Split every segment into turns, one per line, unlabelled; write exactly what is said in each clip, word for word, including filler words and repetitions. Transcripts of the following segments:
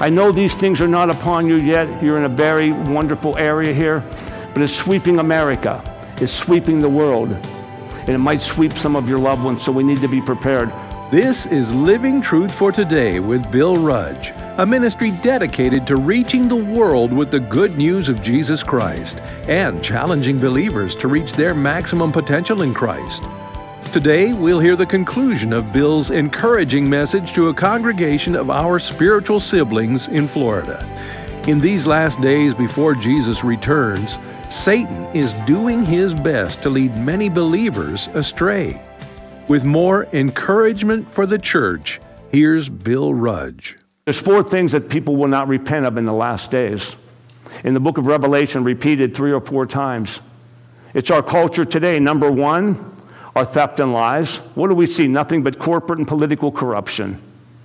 I know these things are not upon you yet. You're in a very wonderful area here, but it's sweeping America. It's sweeping the world, and it might sweep some of your loved ones, so we need to be prepared.
This is Living Truth for Today with Bill Rudge, a ministry dedicated to reaching the world with the good news of Jesus Christ and challenging believers to reach their maximum potential in Christ. Today, we'll hear the conclusion of Bill's encouraging message to a congregation of our spiritual siblings in Florida. In these last days before Jesus returns, Satan is doing his best to lead many believers astray. With more encouragement for the church, here's Bill Rudge.
There's four things that people will not repent of in the last days. In the book of Revelation, repeated three or four times. It's our culture today. Number one, our theft and lies. What do we see? Nothing but corporate and political corruption.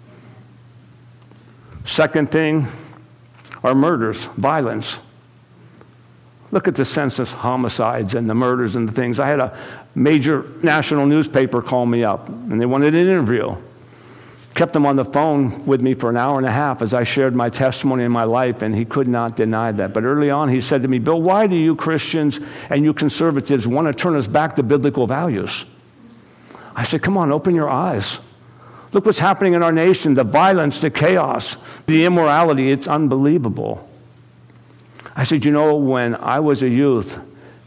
Second thing, our murders, violence. Look at the census homicides and the murders and the things. I had a major national newspaper call me up, and they wanted an interview. Kept them on the phone with me for an hour and a half as I shared my testimony in my life, and he could not deny that. But early on, he said to me, Bill, why do you Christians and you conservatives want to turn us back to biblical values? I said, come on, open your eyes. Look what's happening in our nation, the violence, the chaos, the immorality. It's unbelievable. I said, you know, when I was a youth,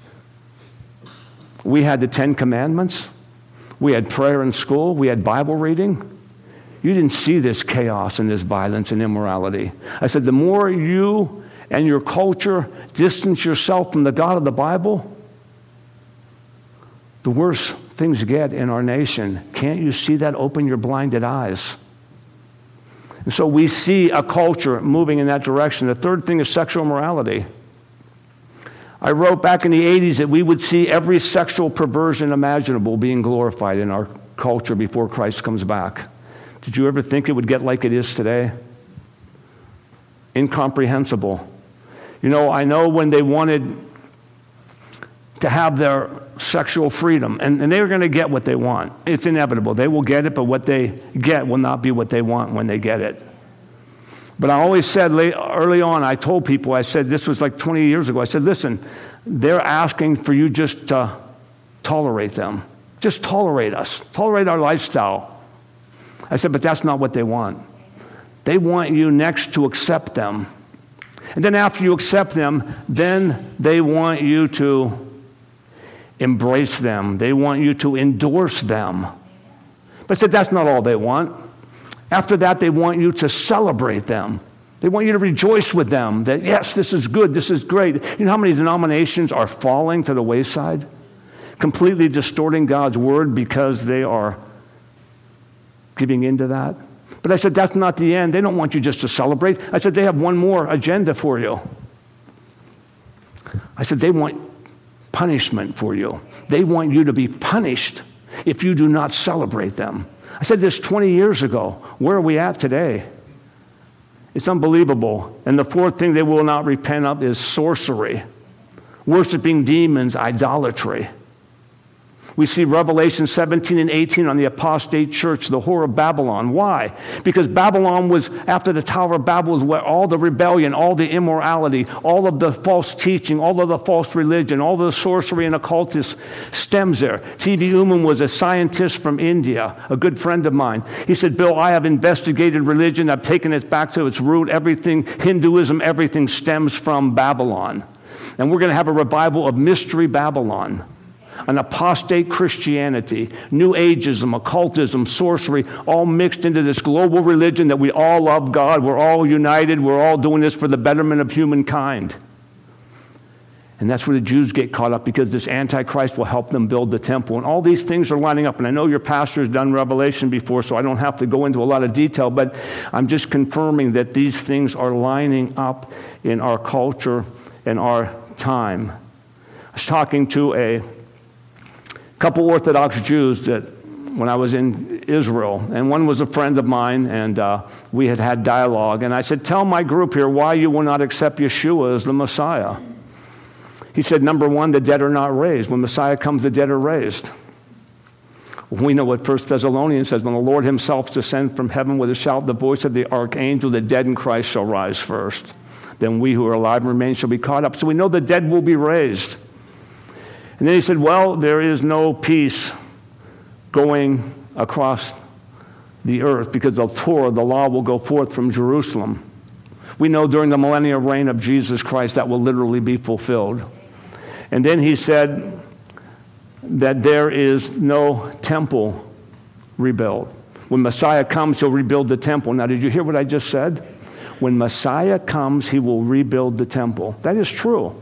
we had the Ten Commandments. We had prayer in school. We had Bible reading. You didn't see this chaos and this violence and immorality. I said, the more you and your culture distance yourself from the God of the Bible, the worse things get in our nation. Can't you see that? Open your blinded eyes. And so we see a culture moving in that direction. The third thing is sexual morality. I wrote back in the eighties that we would see every sexual perversion imaginable being glorified in our culture before Christ comes back. Did you ever think it would get like it is today? Incomprehensible. You know, I know when they wanted to have their sexual freedom, and, and they were going to get what they want. It's inevitable. They will get it, but what they get will not be what they want when they get it. But I always said late, early on, I told people, I said, this was like twenty years ago, I said, listen, they're asking for you just to tolerate them. Just tolerate us. Tolerate our lifestyle. I said, but that's not what they want. They want you next to accept them. And then after you accept them, then they want you to embrace them. They want you to endorse them. But I said, that's not all they want. After that, they want you to celebrate them. They want you to rejoice with them that, yes, this is good, this is great. You know how many denominations are falling to the wayside? Completely distorting God's word because they are giving into that. But I said, that's not the end. They don't want you just to celebrate. I said, they have one more agenda for you. I said, they want punishment for you. They want you to be punished if you do not celebrate them. I said this twenty years ago. Where are we at today? It's unbelievable. And the fourth thing they will not repent of is sorcery, worshiping demons, idolatry. We see Revelation seventeen and eighteen on the apostate church, the whore of Babylon. Why? Because Babylon was, after the Tower of Babel, was where all the rebellion, all the immorality, all of the false teaching, all of the false religion, all the sorcery and occultism stems there. T V Uman was a scientist from India, a good friend of mine. He said, Bill, I have investigated religion. I've taken it back to its root. Everything, Hinduism, everything stems from Babylon. And we're going to have a revival of Mystery Babylon. An apostate Christianity, New Ageism, occultism, sorcery, all mixed into this global religion that we all love God, we're all united, we're all doing this for the betterment of humankind. And that's where the Jews get caught up, because this Antichrist will help them build the temple. And all these things are lining up. And I know your pastor has done Revelation before, so I don't have to go into a lot of detail, but I'm just confirming that these things are lining up in our culture and our time. I was talking to a couple Orthodox Jews that when I was in Israel, and one was a friend of mine, and uh, we had had dialogue, and I said, tell my group here why you will not accept Yeshua as the Messiah. He said, number one, the dead are not raised. When Messiah comes, the dead are raised. We know what First Thessalonians says, when the Lord himself descends from heaven with a shout, the voice of the archangel, the dead in Christ shall rise first. Then we who are alive and remain shall be caught up. So we know the dead will be raised. And then he said, well, there is no peace going across the earth because the Torah, the law, will go forth from Jerusalem. We know during the millennial reign of Jesus Christ that will literally be fulfilled. And then he said that there is no temple rebuilt. When Messiah comes, he'll rebuild the temple. Now, did you hear what I just said? When Messiah comes, he will rebuild the temple. That is true.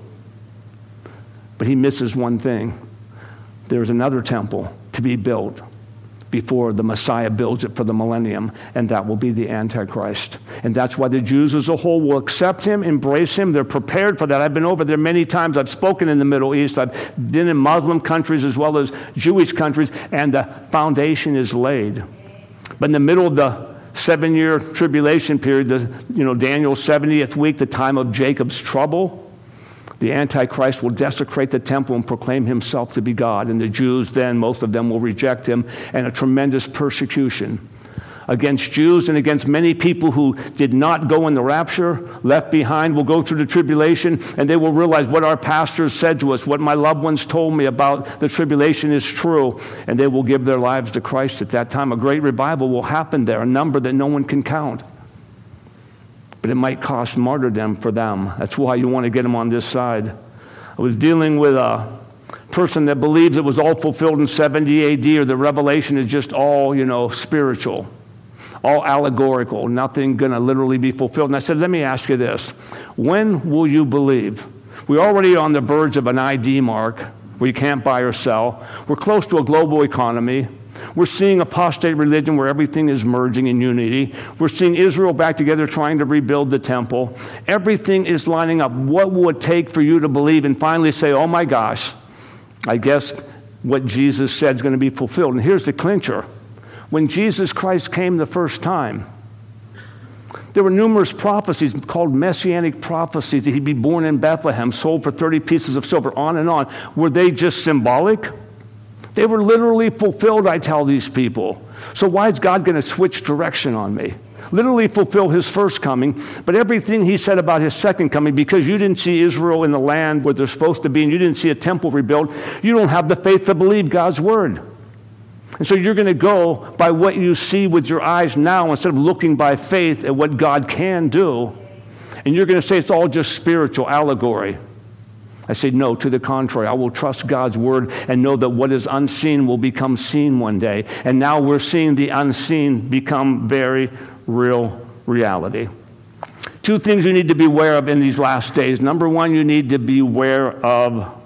But he misses one thing. There's another temple to be built before the Messiah builds it for the millennium, and that will be the Antichrist. And that's why the Jews as a whole will accept him, embrace him. They're prepared for that. I've been over there many times. I've spoken in the Middle East. I've been in Muslim countries as well as Jewish countries, and the foundation is laid. But in the middle of the seven-year tribulation period, the, you know, Daniel's seventieth week, the time of Jacob's trouble, the Antichrist will desecrate the temple and proclaim himself to be God. And the Jews then, most of them will reject him, and a tremendous persecution against Jews and against many people who did not go in the rapture, left behind, will go through the tribulation, and they will realize what our pastors said to us, what my loved ones told me about the tribulation is true, and they will give their lives to Christ at that time. A great revival will happen there, a number that no one can count. But it might cost martyrdom for them. That's why you want to get them on this side. I was dealing with a person that believes it was all fulfilled in seventy A D, or the revelation is just all, you know, spiritual, all allegorical, nothing going to literally be fulfilled. And I said, let me ask you this. When will you believe? We're already on the verge of an I D mark where you can't buy or sell. We're close to a global economy. We're seeing apostate religion where everything is merging in unity. We're seeing Israel back together trying to rebuild the temple. Everything is lining up. What will it take for you to believe and finally say, oh my gosh, I guess what Jesus said is going to be fulfilled? And here's the clincher. When Jesus Christ came the first time, there were numerous prophecies called messianic prophecies that he'd be born in Bethlehem, sold for thirty pieces of silver, on and on. Were they just symbolic? They were literally fulfilled, I tell these people. So why is God going to switch direction on me? Literally fulfill his first coming, but everything he said about his second coming, because you didn't see Israel in the land where they're supposed to be, and you didn't see a temple rebuilt, you don't have the faith to believe God's word. And so you're going to go by what you see with your eyes now instead of looking by faith at what God can do. And you're going to say it's all just spiritual allegory. I say, no, to the contrary. I will trust God's word and know that what is unseen will become seen one day. And now we're seeing the unseen become very real reality. Two things you need to be aware of in these last days. Number one, you need to be aware of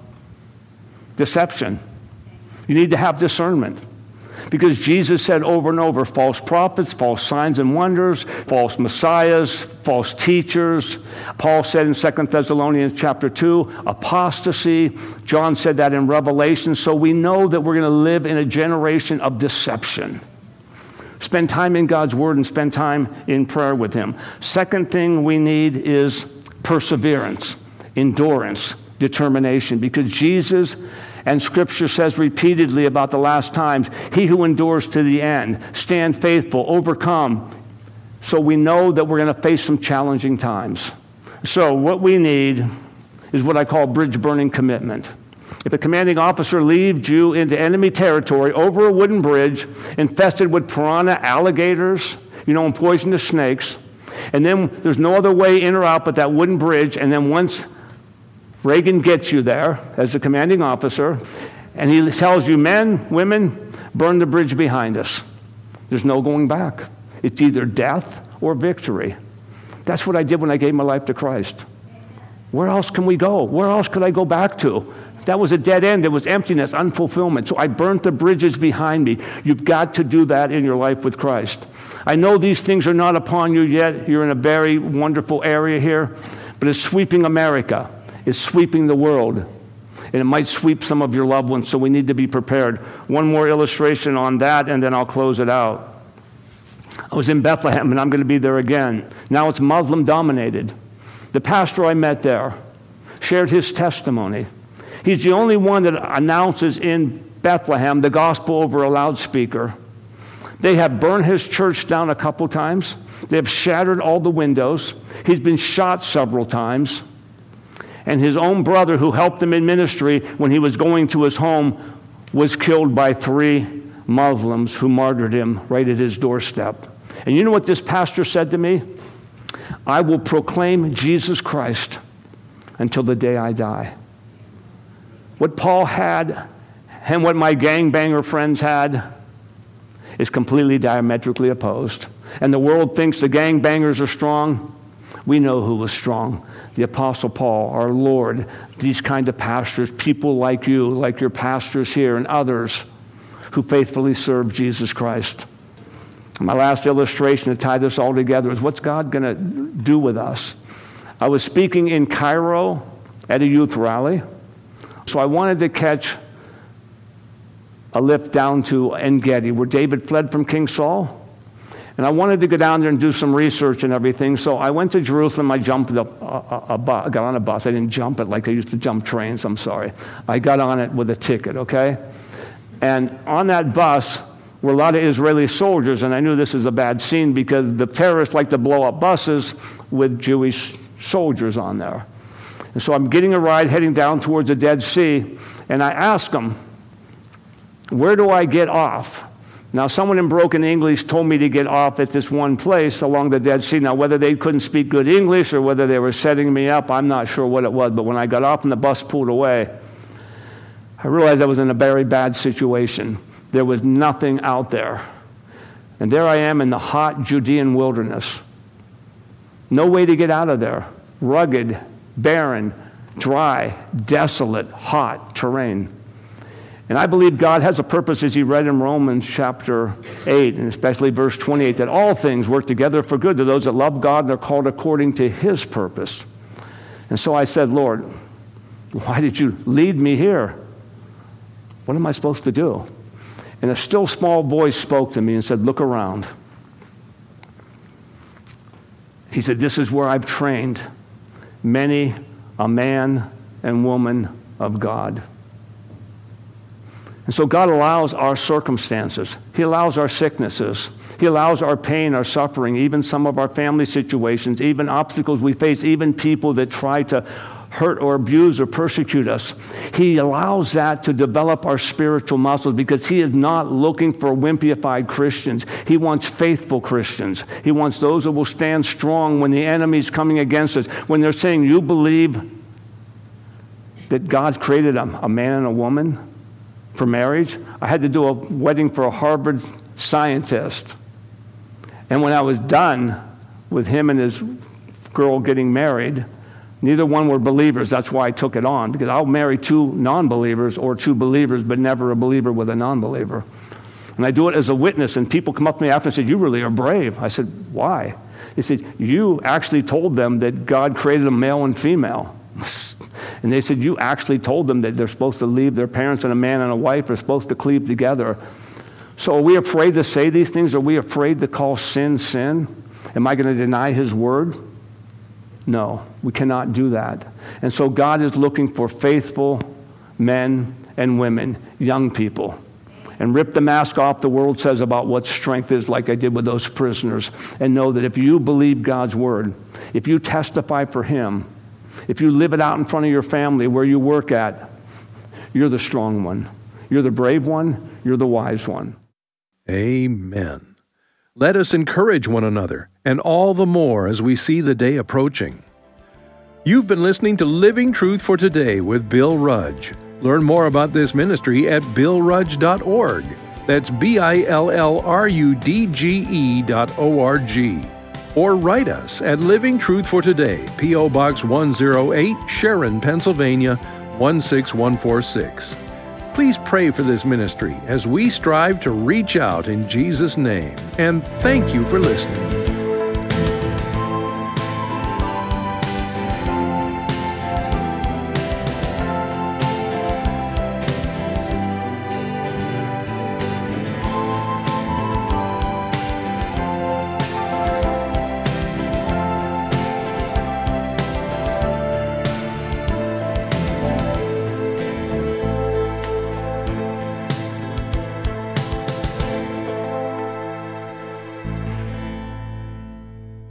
deception. You need to have discernment. Because Jesus said over and over, false prophets, false signs and wonders, false messiahs, false teachers. Paul said in Second Thessalonians chapter two, apostasy. John said that in Revelation. So we know that we're going to live in a generation of deception. Spend time in God's word and spend time in prayer with him. Second thing we need is perseverance, endurance, determination. Because Jesus and Scripture says repeatedly about the last times, he who endures to the end, stand faithful, overcome. So we know that we're going to face some challenging times. So what we need is what I call bridge-burning commitment. If a commanding officer leads you into enemy territory over a wooden bridge infested with piranha, alligators, you know, and poisonous snakes, and then there's no other way in or out but that wooden bridge, and then once Reagan gets you there as the commanding officer, and he tells you, men, women, burn the bridge behind us. There's no going back. It's either death or victory. That's what I did when I gave my life to Christ. Where else can we go? Where else could I go back to? That was a dead end. There was emptiness, unfulfillment. So I burnt the bridges behind me. You've got to do that in your life with Christ. I know these things are not upon you yet. You're in a very wonderful area here, but it's sweeping America. It's sweeping the world. And it might sweep some of your loved ones, so we need to be prepared. One more illustration on that, and then I'll close it out. I was in Bethlehem, and I'm going to be there again. Now it's Muslim-dominated. The pastor I met there shared his testimony. He's the only one that announces in Bethlehem the gospel over a loudspeaker. They have burned his church down a couple times. They have shattered all the windows. He's been shot several times. And his own brother, who helped him in ministry when he was going to his home, was killed by three Muslims who martyred him right at his doorstep. And you know what this pastor said to me? I will proclaim Jesus Christ until the day I die. What Paul had and what my gangbanger friends had is completely diametrically opposed. And the world thinks the gangbangers are strong. We know who was strong. The Apostle Paul, our Lord, these kind of pastors, people like you, like your pastors here and others who faithfully serve Jesus Christ. My last illustration to tie this all together is what's God going to do with us? I was speaking in Cairo at a youth rally, so I wanted to catch a lift down to En-Gedi, where David fled from King Saul. And I wanted to go down there and do some research and everything. So I went to Jerusalem. I jumped a, a, a bus, got on a bus. I didn't jump it like I used to jump trains. I'm sorry. I got on it with a ticket, okay? And on that bus were a lot of Israeli soldiers. And I knew this is a bad scene because the terrorists like to blow up buses with Jewish soldiers on there. And so I'm getting a ride heading down towards the Dead Sea. And I asked them, where do I get off? Now, someone in broken English told me to get off at this one place along the Dead Sea. Now, whether they couldn't speak good English or whether they were setting me up, I'm not sure what it was. But when I got off and the bus pulled away, I realized I was in a very bad situation. There was nothing out there. And there I am in the hot Judean wilderness. No way to get out of there. Rugged, barren, dry, desolate, hot terrain. And I believe God has a purpose, as he read in Romans chapter eight, and especially verse twenty-eight, that all things work together for good to those that love God and are called according to his purpose. And so I said, Lord, why did you lead me here? What am I supposed to do? And a still small voice spoke to me and said, look around. He said, this is where I've trained many a man and woman of God. And so God allows our circumstances. He allows our sicknesses. He allows our pain, our suffering, even some of our family situations, even obstacles we face, even people that try to hurt or abuse or persecute us. He allows that to develop our spiritual muscles because he is not looking for wimpyified Christians. He wants faithful Christians. He wants those that will stand strong when the enemy's coming against us. When they're saying, you believe that God created a, a man and a woman for marriage? I had to do a wedding for a Harvard scientist. And when I was done with him and his girl getting married, neither one were believers. That's why I took it on, because I'll marry two non-believers or two believers, but never a believer with a non-believer. And I do it as a witness, and people come up to me after and say, you really are brave. I said, why? They said, you actually told them that God created a male and female. And they said, you actually told them that they're supposed to leave their parents, and a man and a wife are supposed to cleave together. So are we afraid to say these things? Are we afraid to call sin sin? Am I going to deny his word? No, we cannot do that. And so God is looking for faithful men and women, young people. And rip the mask off the world says about what strength is, like I did with those prisoners. And know that if you believe God's word, if you testify for him, if you live it out in front of your family, where you work at, you're the strong one. You're the brave one. You're the wise one.
Amen. Let us encourage one another, and all the more as we see the day approaching. You've been listening to Living Truth for Today with Bill Rudge. Learn more about this ministry at bill rudge dot org. That's B I L L R U D G E dot O R G. Or write us at Living Truth for Today, P O Box one oh eight, Sharon, Pennsylvania, one six one four six. Please pray for this ministry as we strive to reach out in Jesus' name. And thank you for listening.